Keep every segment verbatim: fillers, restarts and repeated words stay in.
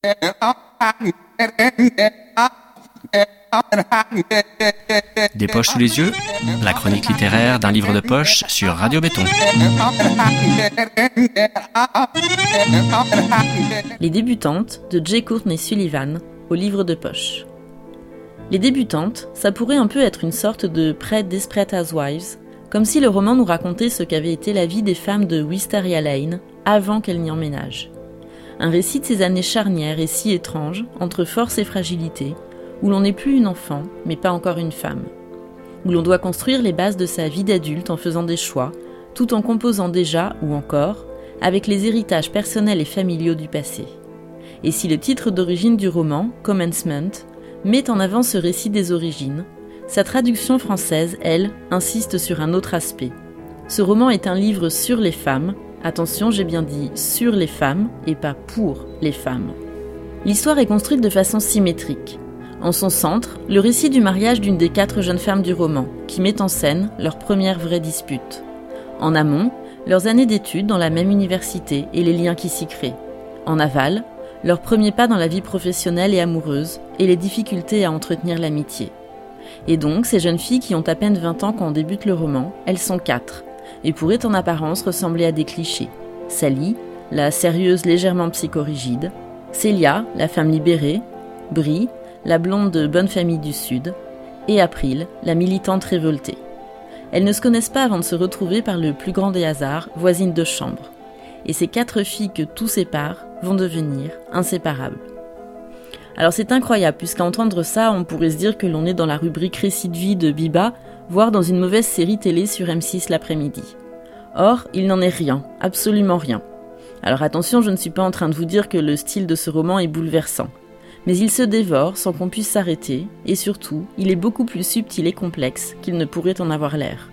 Des poches sous les yeux, la chronique littéraire d'un livre de poche sur Radio Béton. Les débutantes de J. Courtney Sullivan au livre de poche. Les débutantes, ça pourrait un peu être une sorte de pré-Desperate Housewives, comme si le roman nous racontait ce qu'avait été la vie des femmes de Wisteria Lane avant qu'elles n'y emménagent. Un récit de ces années charnières et si étranges, entre force et fragilité, où l'on n'est plus une enfant, mais pas encore une femme. Où l'on doit construire les bases de sa vie d'adulte en faisant des choix, tout en composant déjà, ou encore, avec les héritages personnels et familiaux du passé. Et si le titre d'origine du roman, Commencement, met en avant ce récit des origines, sa traduction française, elle, insiste sur un autre aspect. Ce roman est un livre sur les femmes, attention, j'ai bien dit sur les femmes et pas pour les femmes. L'histoire est construite de façon symétrique. En son centre, le récit du mariage d'une des quatre jeunes femmes du roman, qui met en scène leur première vraie dispute. En amont, leurs années d'études dans la même université et les liens qui s'y créent. En aval, leurs premiers pas dans la vie professionnelle et amoureuse et les difficultés à entretenir l'amitié. Et donc, ces jeunes filles qui ont à peine vingt ans quand on débute le roman, elles sont quatre, et pourraient en apparence ressembler à des clichés. Sally, la sérieuse légèrement psychorigide, Célia, la femme libérée, Brie, la blonde de bonne famille du Sud, et April, la militante révoltée. Elles ne se connaissent pas avant de se retrouver par le plus grand des hasards, voisines de chambre. Et ces quatre filles que tout sépare vont devenir inséparables. Alors c'est incroyable, puisqu'à entendre ça, on pourrait se dire que l'on est dans la rubrique récit de vie de Biba, voire dans une mauvaise série télé sur M six l'après-midi. Or, il n'en est rien, absolument rien. Alors attention, je ne suis pas en train de vous dire que le style de ce roman est bouleversant. Mais il se dévore sans qu'on puisse s'arrêter, et surtout, il est beaucoup plus subtil et complexe qu'il ne pourrait en avoir l'air.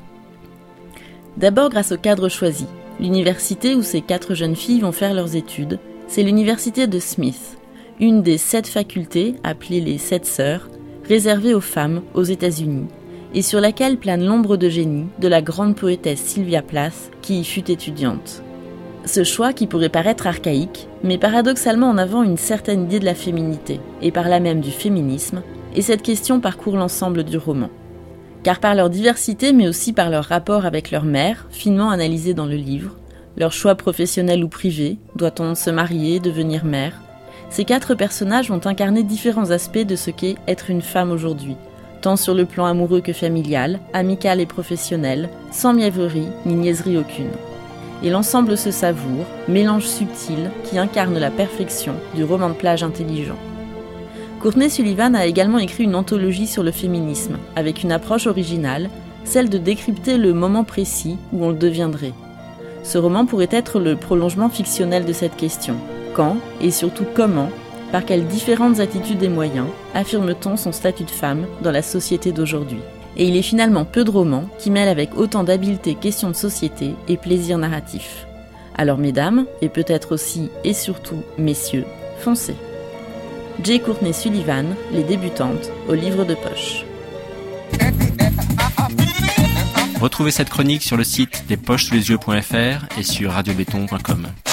D'abord grâce au cadre choisi. L'université où ces quatre jeunes filles vont faire leurs études, c'est l'université de Smith, une des sept facultés, appelées les sept sœurs, réservées aux femmes aux États-Unis, et sur laquelle plane l'ombre de génie de la grande poétesse Sylvia Plath, qui y fut étudiante. Ce choix qui pourrait paraître archaïque, met paradoxalement en avant une certaine idée de la féminité, et par là même du féminisme, et cette question parcourt l'ensemble du roman. Car par leur diversité, mais aussi par leur rapport avec leur mère, finement analysé dans le livre, leur choix professionnel ou privé, doit-on se marier, devenir mère, ces quatre personnages vont incarner différents aspects de ce qu'est être une femme aujourd'hui, tant sur le plan amoureux que familial, amical et professionnel, sans mièvrerie ni niaiserie aucune. Et l'ensemble se savoure, mélange subtil qui incarne la perfection du roman de plage intelligent. Courtney Sullivan a également écrit une anthologie sur le féminisme, avec une approche originale, celle de décrypter le moment précis où on le deviendrait. Ce roman pourrait être le prolongement fictionnel de cette question. Quand, et surtout comment, par quelles différentes attitudes et moyens, affirme-t-on son statut de femme dans la société d'aujourd'hui ? Et il est finalement peu de romans qui mêlent avec autant d'habileté questions de société et plaisir narratif. Alors mesdames, et peut-être aussi et surtout messieurs, foncez. J. Courtney Sullivan, Les débutantes, au livre de poche. Retrouvez cette chronique sur le site des poches sous les yeux point f r et sur radio béton point com.